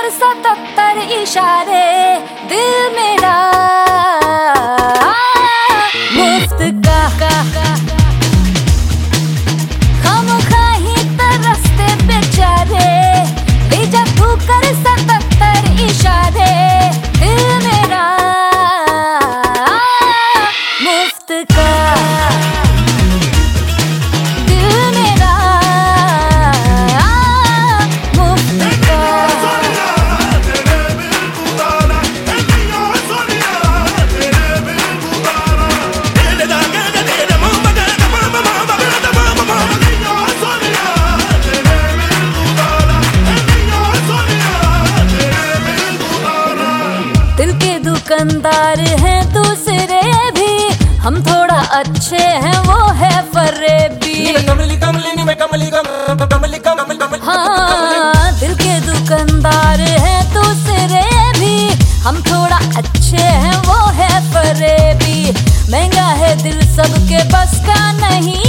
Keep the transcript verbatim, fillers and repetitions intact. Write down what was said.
कर सतत्तर इशारे, दिल मेरा मुफ्त का खामखा ही तरसते बेचारे, ले जा तू कर सतत्तर इशारे, दिल मेरा मुफ्त का, दिल मेरा मुफ्त का। दिल के दुकानदार हैं दूसरे भी, हम थोड़ा अच्छे हैं वो है फरेबी। हाँ, दिल के दुकानदार हैं दूसरे भी, हम थोड़ा अच्छे हैं वो है फरेबी। महंगा है दिल सबके बस का नहीं,